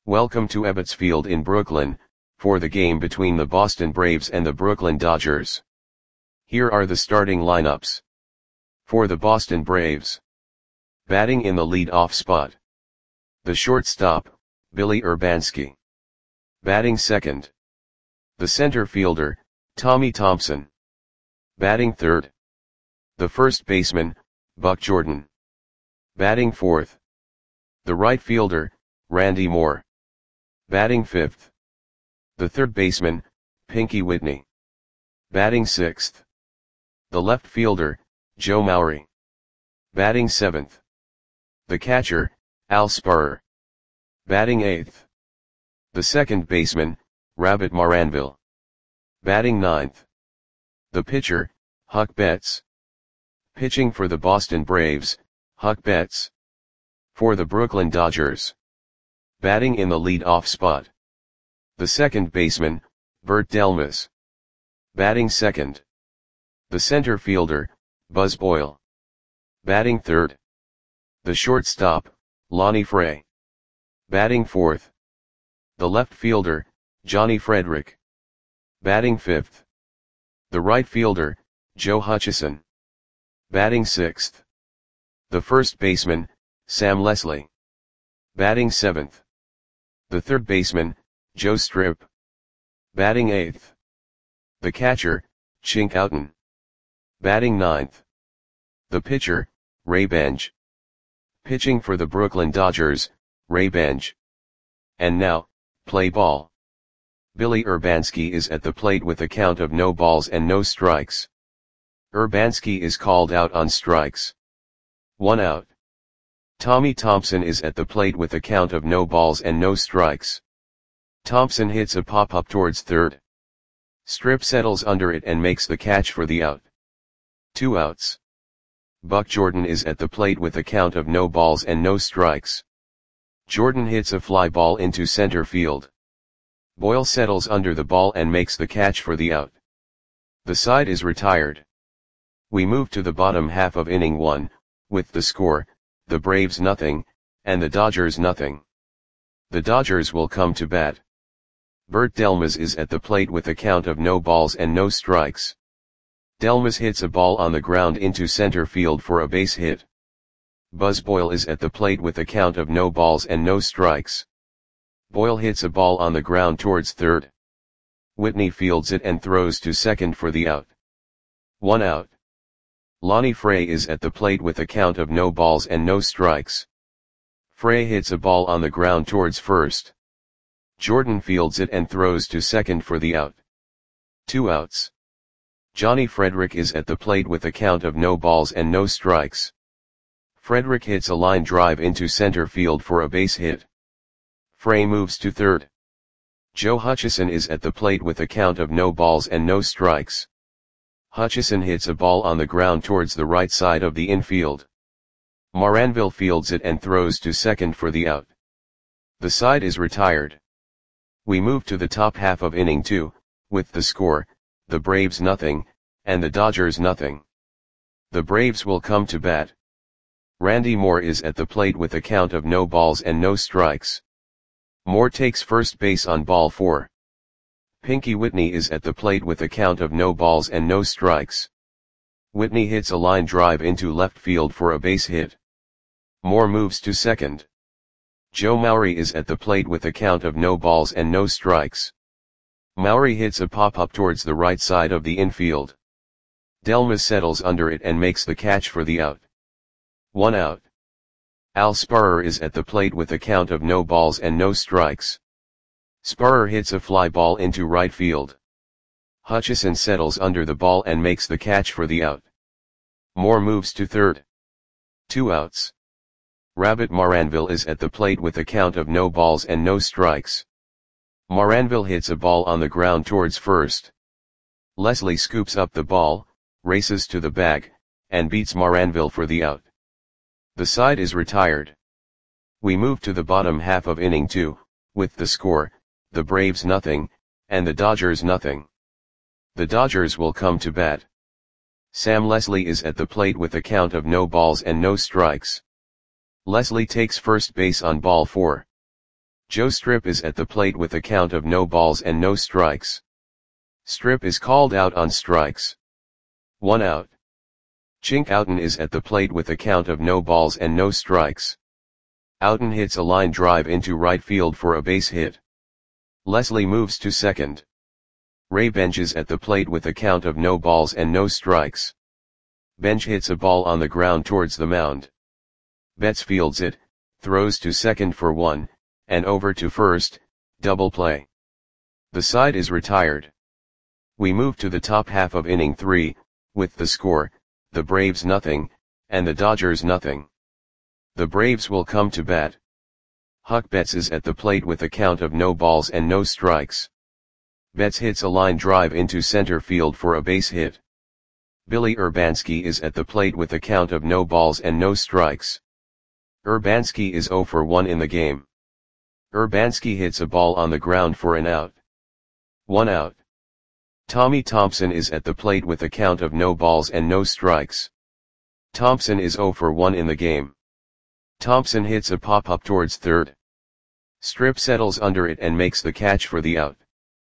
Welcome to Ebbets Field in Brooklyn, for the game between the Boston Braves and the Brooklyn Dodgers. Here are the starting lineups. For the Boston Braves. Batting in the lead-off spot. The shortstop, Billy Urbanski. Batting second. The center fielder, Tommy Thompson. Batting third. The first baseman, Buck Jordan. Batting fourth. The right fielder, Randy Moore. Batting fifth. The third baseman, Pinky Whitney. Batting sixth. The left fielder, Joe Maury. Batting seventh. The catcher, Al Sparrer. Batting eighth. The second baseman, Rabbit Maranville. Batting ninth. The pitcher, Huck Betts. Pitching for the Boston Braves, Huck Betts. For the Brooklyn Dodgers. Batting in the lead-off spot. The second baseman, Bert Delmas. Batting second. The center fielder, Buzz Boyle. Batting third. The shortstop, Lonnie Frey. Batting fourth. The left fielder, Johnny Frederick. Batting fifth. The right fielder, Joe Hutchison. Batting sixth. The first baseman, Sam Leslie. Batting seventh. The third baseman, Joe Strip. Batting eighth. The catcher, Chink Houghton. Batting ninth. The pitcher, Ray Benj. Pitching for the Brooklyn Dodgers, Ray Benj. And now, play ball. Billy Urbanski is at the plate with a count of no balls and no strikes. Urbanski is called out on strikes. 1 out. Tommy Thompson is at the plate with a count of no balls and no strikes. Thompson hits a pop-up towards third. Strip settles under it and makes the catch for the out. 2 outs. Buck Jordan is at the plate with a count of no balls and no strikes. Jordan hits a fly ball into center field. Boyle settles under the ball and makes the catch for the out. The side is retired. We move to the bottom half of inning 1, with the score, the Braves nothing, and the Dodgers nothing. The Dodgers will come to bat. Bert Delmas is at the plate with a count of no balls and no strikes. Delmas hits a ball on the ground into center field for a base hit. Buzz Boyle is at the plate with a count of no balls and no strikes. Boyle hits a ball on the ground towards third. Whitney fields it and throws to second for the out. 1 out. Lonnie Frey is at the plate with a count of no balls and no strikes. Frey hits a ball on the ground towards first. Jordan fields it and throws to second for the out. 2 outs. Johnny Frederick is at the plate with a count of no balls and no strikes. Frederick hits a line drive into center field for a base hit. Frey moves to third. Joe Hutchison is at the plate with a count of no balls and no strikes. Hutchison hits a ball on the ground towards the right side of the infield. Maranville fields it and throws to second for the out. The side is retired. We move to the top half of inning 2, with the score, the Braves nothing, and the Dodgers nothing. The Braves will come to bat. Randy Moore is at the plate with a count of no balls and no strikes. Moore takes first base on ball 4. Pinky Whitney is at the plate with a count of no balls and no strikes. Whitney hits a line drive into left field for a base hit. Moore moves to second. Joe Maury is at the plate with a count of no balls and no strikes. Maury hits a pop-up towards the right side of the infield. Delmas settles under it and makes the catch for the out. 1 out. Al Sparrer is at the plate with a count of no balls and no strikes. Sparrer hits a fly ball into right field. Hutchison settles under the ball and makes the catch for the out. Moore moves to third. 2 outs. Rabbit Maranville is at the plate with a count of no balls and no strikes. Maranville hits a ball on the ground towards first. Leslie scoops up the ball, races to the bag, and beats Maranville for the out. The side is retired. We move to the bottom half of inning 2, with the score, the Braves nothing, and the Dodgers nothing. The Dodgers will come to bat. Sam Leslie is at the plate with a count of no balls and no strikes. Leslie takes first base on ball 4. Joe Strip is at the plate with a count of no balls and no strikes. Strip is called out on strikes. 1 out. Chink Outen is at the plate with a count of no balls and no strikes. Outen hits a line drive into right field for a base hit. Leslie moves to second. Ray Bench is at the plate with a count of no balls and no strikes. Bench hits a ball on the ground towards the mound. Betts fields it, throws to second for 1, and over to first, double play. The side is retired. We move to the top half of inning 3, with the score, the Braves nothing, and the Dodgers nothing. The Braves will come to bat. Huck Betts is at the plate with a count of no balls and no strikes. Betts hits a line drive into center field for a base hit. Billy Urbanski is at the plate with a count of no balls and no strikes. Urbanski is 0 for 1 in the game. Urbanski hits a ball on the ground for an out. 1 out. Tommy Thompson is at the plate with a count of no balls and no strikes. Thompson is 0 for 1 in the game. Thompson hits a pop-up towards third. Strip settles under it and makes the catch for the out.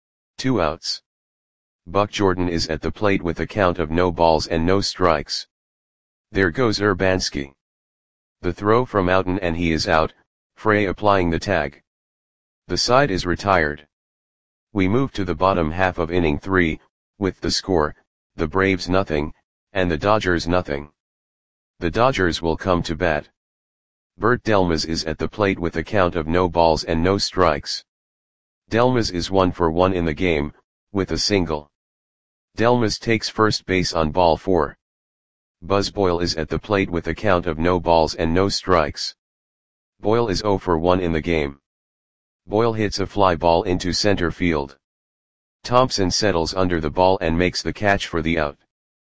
2 outs. Buck Jordan is at the plate with a count of no balls and no strikes. There goes Urbanski. The throw from Outen and he is out, Frey applying the tag. The side is retired. We move to the bottom half of inning 3, with the score, the Braves nothing, and the Dodgers nothing. The Dodgers will come to bat. Bert Delmas is at the plate with a count of no balls and no strikes. Delmas is 1 for 1 in the game, with a single. Delmas takes first base on ball 4. Buzz Boyle is at the plate with a count of no balls and no strikes. Boyle is 0 for 1 in the game. Boyle hits a fly ball into center field. Thompson settles under the ball and makes the catch for the out.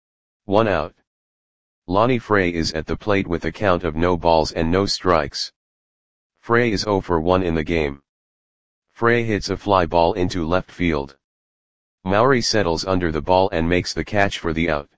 1 out. Lonnie Frey is at the plate with a count of no balls and no strikes. Frey is 0 for 1 in the game. Frey hits a fly ball into left field. Mowry settles under the ball and makes the catch for the out.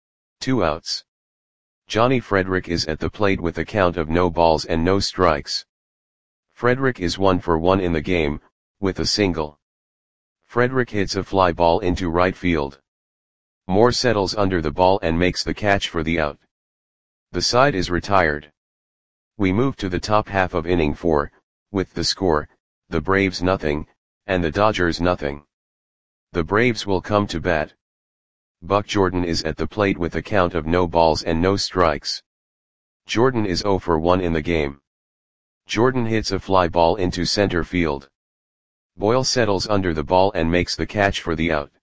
2 outs. Johnny Frederick is at the plate with a count of no balls and no strikes. Frederick is 1 for 1 in the game, with a single. Frederick hits a fly ball into right field. Moore settles under the ball and makes the catch for the out. The side is retired. We move to the top half of inning 4, with the score, the Braves nothing, and the Dodgers nothing. The Braves will come to bat. Buck Jordan is at the plate with a count of no balls and no strikes. Jordan is 0 for 1 in the game. Jordan hits a fly ball into center field. Boyle settles under the ball and makes the catch for the out.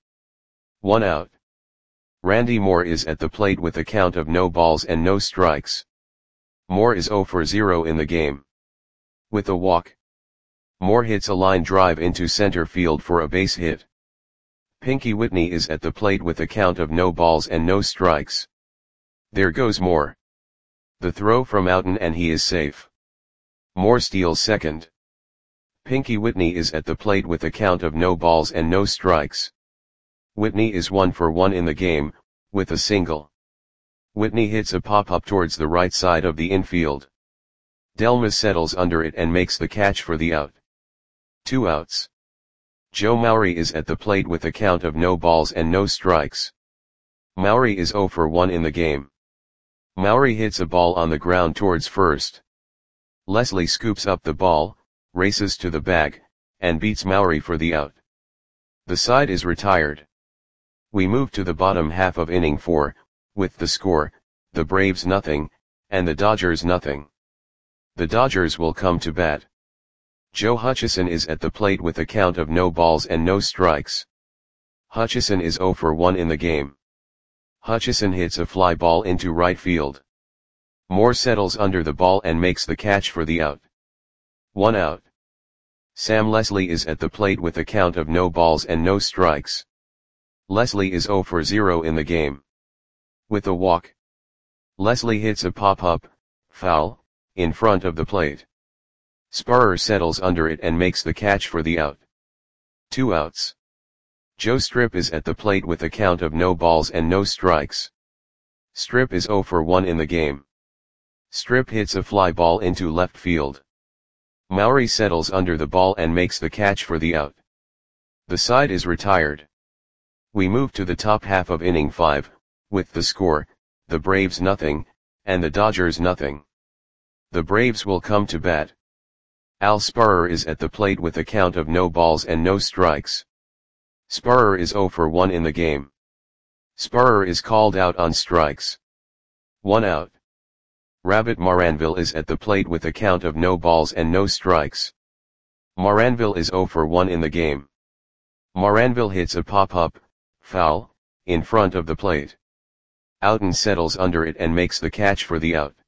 1 out. Randy Moore is at the plate with a count of no balls and no strikes. Moore is 0 for 0 in the game. With a walk. Moore hits a line drive into center field for a base hit. Pinky Whitney is at the plate with a count of no balls and no strikes. There goes Moore. The throw from Outen and he is safe. Moore steals second. Pinky Whitney is at the plate with a count of no balls and no strikes. Whitney is 1 for 1 in the game, with a single. Whitney hits a pop-up towards the right side of the infield. Delmas settles under it and makes the catch for the out. 2 outs. Joe Mowry is at the plate with a count of no balls and no strikes. Mowry is 0 for 1 in the game. Mowry hits a ball on the ground towards first. Leslie scoops up the ball, races to the bag, and beats Mowry for the out. The side is retired. We move to the bottom half of inning 4, with the score, the Braves nothing, and the Dodgers nothing. The Dodgers will come to bat. Joe Hutchison is at the plate with a count of no balls and no strikes. Hutchison is 0 for 1 in the game. Hutchison hits a fly ball into right field. Moore settles under the ball and makes the catch for the out. 1 out. Sam Leslie is at the plate with a count of no balls and no strikes. Leslie is 0 for 0 in the game. With a walk. Leslie hits a pop-up, foul, in front of the plate. Sparrer settles under it and makes the catch for the out. 2 outs. Joe Strip is at the plate with a count of no balls and no strikes. Strip is 0 for 1 in the game. Strip hits a fly ball into left field. Mowry settles under the ball and makes the catch for the out. The side is retired. We move to the top half of inning 5, with the score, the Braves nothing, and the Dodgers nothing. The Braves will come to bat. Al Sparrer is at the plate with a count of no balls and no strikes. Sparrer is 0 for 1 in the game. Sparrer is called out on strikes. 1 out. Rabbit Maranville is at the plate with a count of no balls and no strikes. Maranville is 0 for 1 in the game. Maranville hits a pop-up, foul, in front of the plate. Outen settles under it and makes the catch for the out.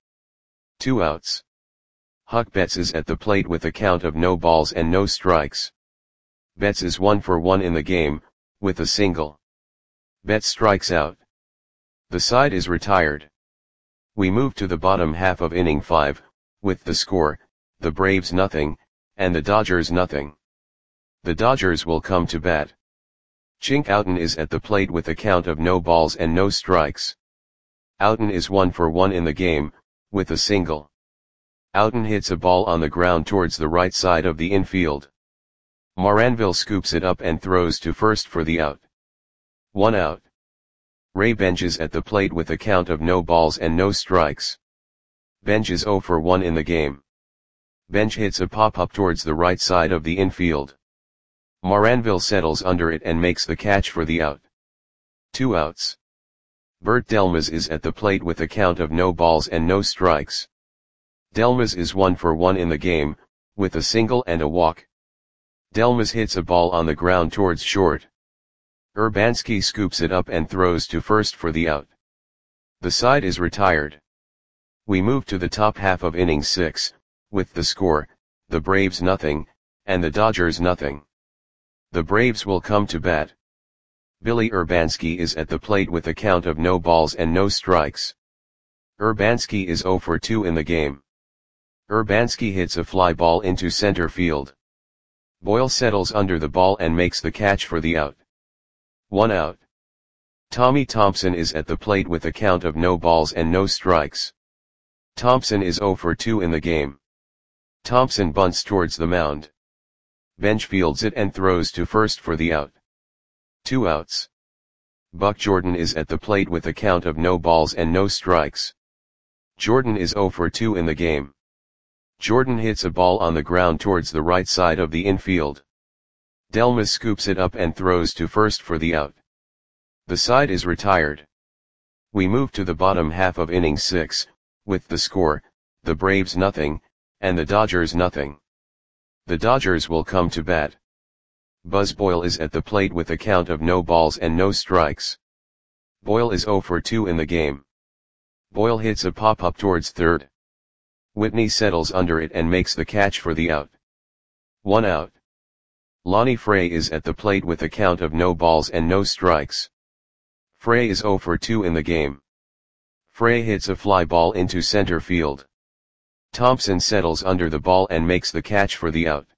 2 outs. Huck Betts is at the plate with a count of no balls and no strikes. Betts is 1 for 1 in the game, with a single. Betts strikes out. The side is retired. We move to the bottom half of inning 5, with the score, the Braves nothing, and the Dodgers nothing. The Dodgers will come to bat. Chink Outen is at the plate with a count of no balls and no strikes. Outen is 1 for 1 in the game, with a single. Outen hits a ball on the ground towards the right side of the infield. Maranville scoops it up and throws to first for the out. 1 out. Ray Bench is at the plate with a count of no balls and no strikes. Bench is 0 for 1 in the game. Bench hits a pop-up towards the right side of the infield. Maranville settles under it and makes the catch for the out. 2 outs. Bert Delmas is at the plate with a count of no balls and no strikes. Delmas is 1 for 1 in the game, with a single and a walk. Delmas hits a ball on the ground towards short. Urbanski scoops it up and throws to first for the out. The side is retired. We move to the top half of inning 6, with the score, the Braves nothing, and the Dodgers nothing. The Braves will come to bat. Billy Urbanski is at the plate with a count of no balls and no strikes. Urbanski is 0 for 2 in the game. Urbanski hits a fly ball into center field. Boyle settles under the ball and makes the catch for the out. 1 out. Tommy Thompson is at the plate with a count of no balls and no strikes. Thompson is 0 for 2 in the game. Thompson bunts towards the mound. Bench fields it and throws to first for the out. 2 outs. Buck Jordan is at the plate with a count of no balls and no strikes. Jordan is 0 for 2 in the game. Jordan hits a ball on the ground towards the right side of the infield. Delmas scoops it up and throws to first for the out. The side is retired. We move to the bottom half of inning 6, with the score, the Braves nothing, and the Dodgers nothing. The Dodgers will come to bat. Buzz Boyle is at the plate with a count of no balls and no strikes. Boyle is 0 for 2 in the game. Boyle hits a pop-up towards third. Whitney settles under it and makes the catch for the out. 1 out. Lonnie Frey is at the plate with a count of no balls and no strikes. Frey is 0 for 2 in the game. Frey hits a fly ball into center field. Thompson settles under the ball and makes the catch for the out.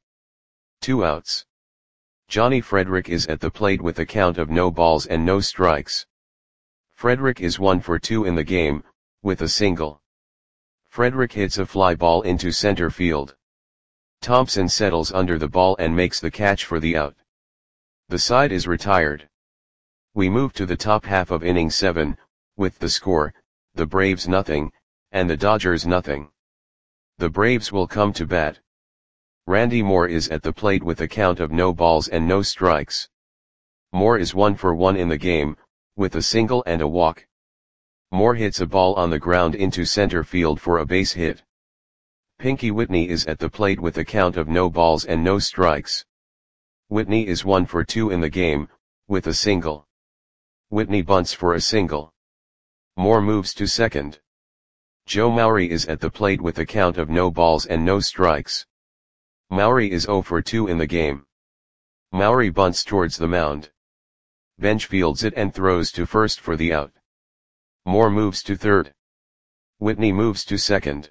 2 outs. Johnny Frederick is at the plate with a count of no balls and no strikes. Frederick is 1 for 2 in the game, with a single. Frederick hits a fly ball into center field. Thompson settles under the ball and makes the catch for the out. The side is retired. We move to the top half of inning 7, with the score, the Braves nothing, and the Dodgers nothing. The Braves will come to bat. Randy Moore is at the plate with a count of no balls and no strikes. Moore is 1 for 1 in the game, with a single and a walk. Moore hits a ball on the ground into center field for a base hit. Pinky Whitney is at the plate with a count of no balls and no strikes. Whitney is 1 for 2 in the game, with a single. Whitney bunts for a single. Moore moves to second. Joe Mowry is at the plate with a count of no balls and no strikes. Mowry is 0 for 2 in the game. Mowry bunts towards the mound. Bench fields it and throws to first for the out. Moore moves to third. Whitney moves to second.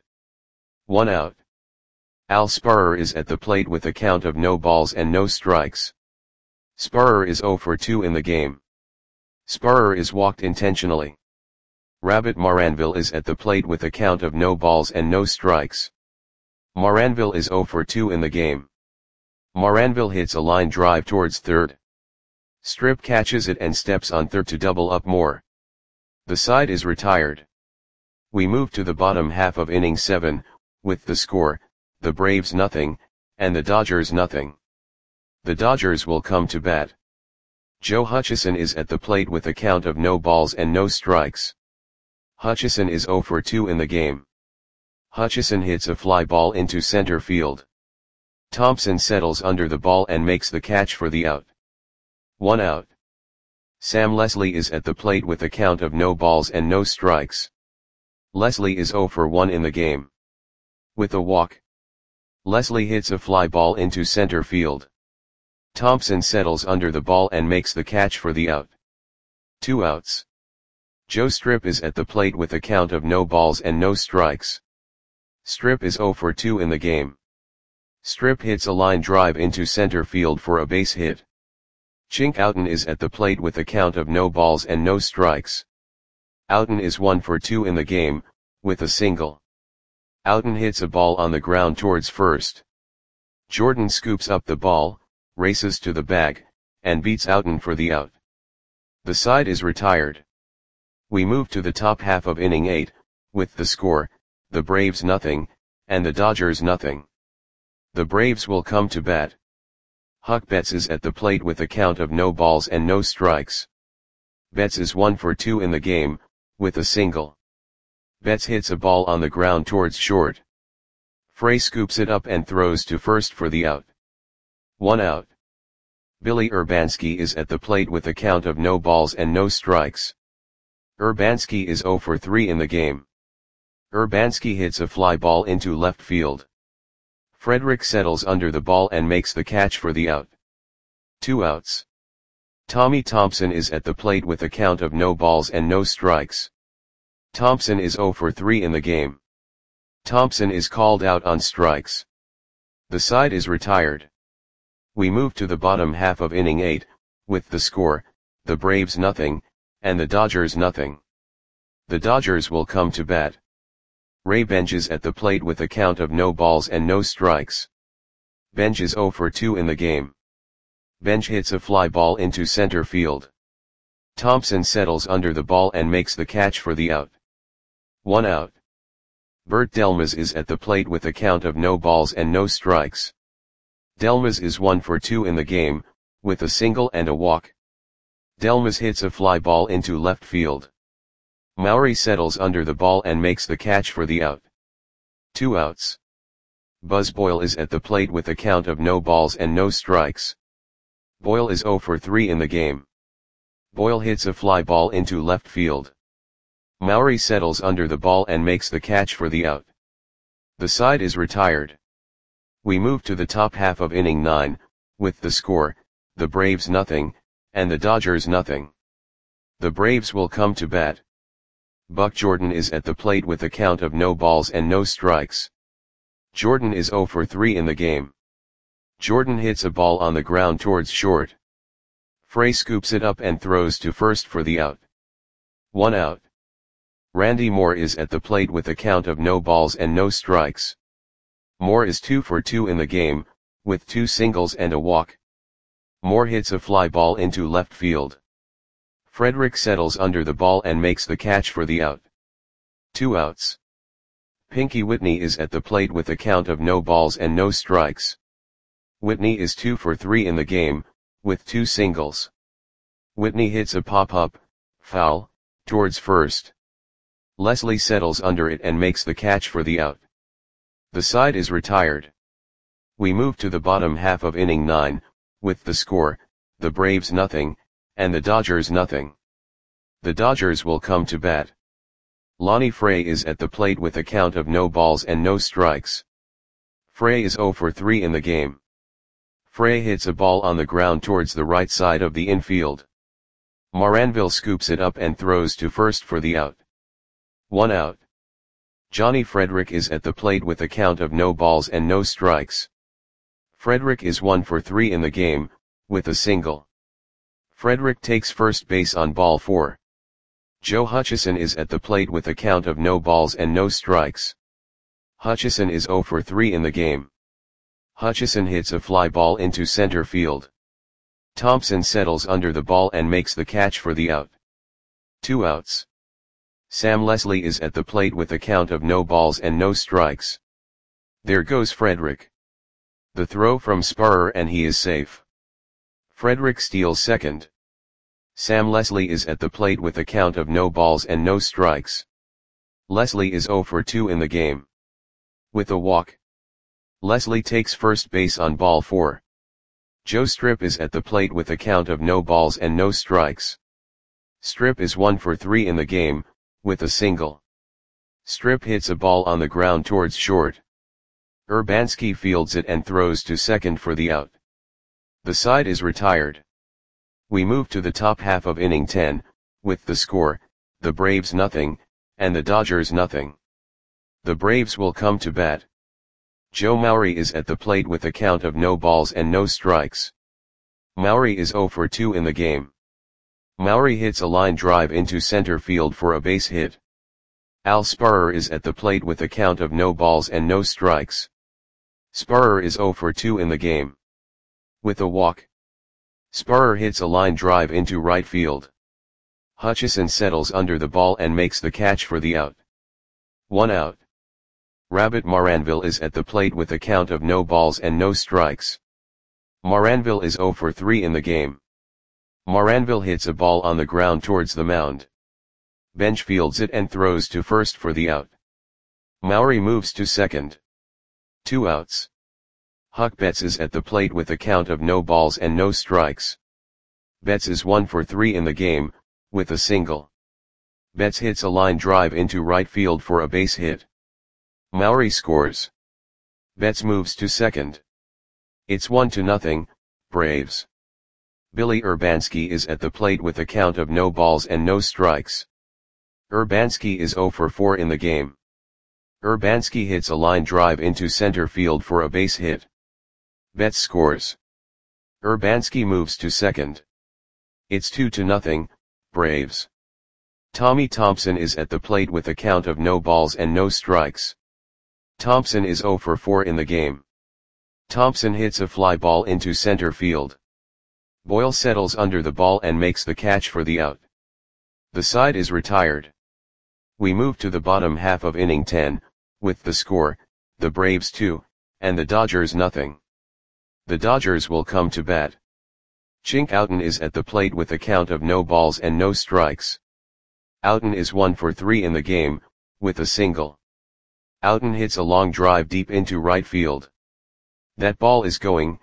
1 out. Al Sparrer is at the plate with a count of no balls and no strikes. Sparrer is 0 for 2 in the game. Sparrer is walked intentionally. Rabbit Maranville is at the plate with a count of no balls and no strikes. Moranville is 0 for 2 in the game. Moranville hits a line drive towards third. Strip catches it and steps on third to double up Moore. The side is retired. We move to the bottom half of inning 7, with the score, the Braves nothing, and the Dodgers nothing. The Dodgers will come to bat. Joe Hutchison is at the plate with a count of no balls and no strikes. Hutchison is 0 for 2 in the game. Hutchison hits a fly ball into center field. Thompson settles under the ball and makes the catch for the out. 1 out. Sam Leslie is at the plate with a count of no balls and no strikes. Leslie is 0 for 1 in the game. With a walk, Leslie hits a fly ball into center field. Thompson settles under the ball and makes the catch for the out. 2 outs. Joe Strip is at the plate with a count of no balls and no strikes. Strip is 0 for 2 in the game. Strip hits a line drive into center field for a base hit. Chink Outen is at the plate with a count of no balls and no strikes. Outen is 1 for 2 in the game, with a single. Outen hits a ball on the ground towards first. Jordan scoops up the ball, races to the bag, and beats Outen for the out. The side is retired. We move to the top half of inning 8, with the score, the Braves nothing, and the Dodgers nothing. The Braves will come to bat. Huck Betts is at the plate with a count of no balls and no strikes. Betts is 1 for 2 in the game, with a single. Betts hits a ball on the ground towards short. Frey scoops it up and throws to first for the out. 1 out. Billy Urbanski is at the plate with a count of no balls and no strikes. Urbanski is 0 for 3 in the game. Urbanski hits a fly ball into left field. Frederick settles under the ball and makes the catch for the out. 2 outs. Tommy Thompson is at the plate with a count of no balls and no strikes. Thompson is 0 for 3 in the game. Thompson is called out on strikes. The side is retired. We move to the bottom half of inning 8, with the score, the Braves nothing, and the Dodgers nothing. The Dodgers will come to bat. Ray Benj is at the plate with a count of no balls and no strikes. Benj is 0 for 2 in the game. Benj hits a fly ball into center field. Thompson settles under the ball and makes the catch for the out. 1 out. Bert Delmas is at the plate with a count of no balls and no strikes. Delmas is 1 for 2 in the game, with a single and a walk. Delmas hits a fly ball into left field. Maury settles under the ball and makes the catch for the out. 2 outs. Buzz Boyle is at the plate with a count of no balls and no strikes. Boyle is 0 for 3 in the game. Boyle hits a fly ball into left field. Maury settles under the ball and makes the catch for the out. The side is retired. We move to the top half of inning 9, with the score, the Braves nothing, and the Dodgers nothing. The Braves will come to bat. Buck Jordan is at the plate with a count of no balls and no strikes. Jordan is 0 for 3 in the game. Jordan hits a ball on the ground towards short. Frey scoops it up and throws to first for the out. 1 out. Randy Moore is at the plate with a count of no balls and no strikes. Moore is 2 for 2 in the game, with 2 singles and a walk. Moore hits a fly ball into left field. Frederick settles under the ball and makes the catch for the out. 2 outs. Pinky Whitney is at the plate with a count of no balls and no strikes. Whitney is 2 for 3 in the game, with 2 singles. Whitney hits a pop-up, foul, towards first. Leslie settles under it and makes the catch for the out. The side is retired. We move to the bottom half of inning 9, with the score, the Braves nothing, and the Dodgers nothing. The Dodgers will come to bat. Lonnie Frey is at the plate with a count of no balls and no strikes. Frey is 0 for 3 in the game. Frey hits a ball on the ground towards the right side of the infield. Moranville scoops it up and throws to first for the out. 1 out. Johnny Frederick is at the plate with a count of no balls and no strikes. Frederick is 1 for 3 in the game, with a single. Frederick takes first base on ball 4. Joe Hutchison is at the plate with a count of no balls and no strikes. Hutchison is 0 for 3 in the game. Hutchison hits a fly ball into center field. Thompson settles under the ball and makes the catch for the out. 2 outs. Sam Leslie is at the plate with a count of no balls and no strikes. There goes Frederick. The throw from Sparrer and he is safe. Frederick steals second. Sam Leslie is at the plate with a count of no balls and no strikes. Leslie is 0 for 2 in the game. With a walk, Leslie takes first base on ball 4. Joe Strip is at the plate with a count of no balls and no strikes. Strip is 1 for 3 in the game, with a single. Strip hits a ball on the ground towards short. Urbanski fields it and throws to second for the out. The side is retired. We move to the top half of inning 10, with the score, the Braves nothing, and the Dodgers nothing. The Braves will come to bat. Joe Maury is at the plate with a count of no balls and no strikes. Maury is 0 for 2 in the game. Maury hits a line drive into center field for a base hit. Al Sparrer is at the plate with a count of no balls and no strikes. Sparrer is 0 for 2 in the game. With a walk, Sparrer hits a line drive into right field. Hutchison settles under the ball and makes the catch for the out. 1 out. Rabbit Maranville is at the plate with a count of no balls and no strikes. Maranville is 0 for 3 in the game. Maranville hits a ball on the ground towards the mound. Bench fields it and throws to first for the out. Maury moves to second. 2 outs. Huck Betts is at the plate with a count of no balls and no strikes. Betts is 1 for 3 in the game, with a single. Betts hits a line drive into right field for a base hit. Maury scores. Betts moves to second. It's 1-0, Braves. Billy Urbanski is at the plate with a count of no balls and no strikes. Urbanski is 0 for 4 in the game. Urbanski hits a line drive into center field for a base hit. Betts scores. Urbanski moves to second. It's 2-0, Braves. Tommy Thompson is at the plate with a count of no balls and no strikes. Thompson is 0 for 4 in the game. Thompson hits a fly ball into center field. Boyle settles under the ball and makes the catch for the out. The side is retired. We move to the bottom half of inning 10, with the score, the Braves 2, and the Dodgers nothing. The Dodgers will come to bat. Chink Outten is at the plate with a count of no balls and no strikes. Outten is 1 for 3 in the game, with a single. Outten hits a long drive deep into right field. That ball is going,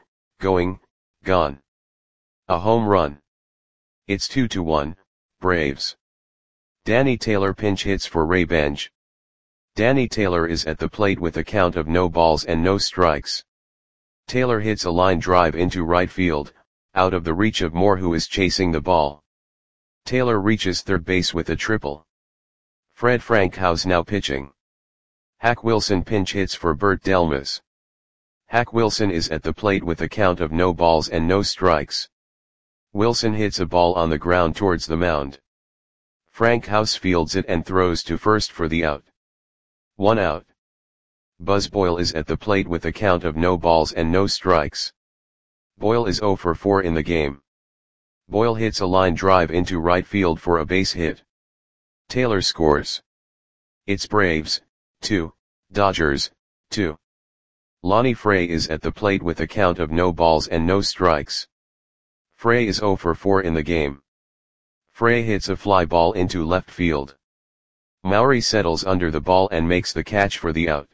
gone. A home run. It's 2-1, Braves. Danny Taylor pinch hits for Ray Bench. Danny Taylor is at the plate with a count of no balls and no strikes. Taylor hits a line drive into right field, out of the reach of Moore who is chasing the ball. Taylor reaches third base with a triple. Fred Frankhouse now pitching. Hack Wilson pinch hits for Bert Delmas. Hack Wilson is at the plate with a count of no balls and no strikes. Wilson hits a ball on the ground towards the mound. Frankhouse fields it and throws to first for the out. 1 out. Buzz Boyle is at the plate with a count of no balls and no strikes. Boyle is 0 for 4 in the game. Boyle hits a line drive into right field for a base hit. Taylor scores. It's Braves 2, Dodgers 2. Lonnie Frey is at the plate with a count of no balls and no strikes. Frey is 0 for 4 in the game. Frey hits a fly ball into left field. Maury settles under the ball and makes the catch for the out.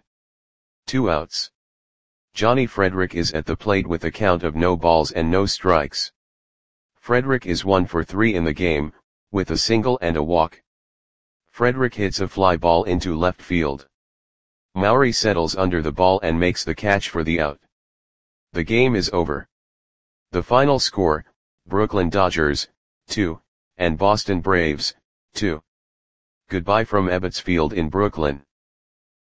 2 outs. Johnny Frederick is at the plate with a count of no balls and no strikes. Frederick is 1 for 3 in the game, with a single and a walk. Frederick hits a fly ball into left field. Maury settles under the ball and makes the catch for the out. The game is over. The final score, Brooklyn Dodgers 2, and Boston Braves 2. Goodbye from Ebbets Field in Brooklyn.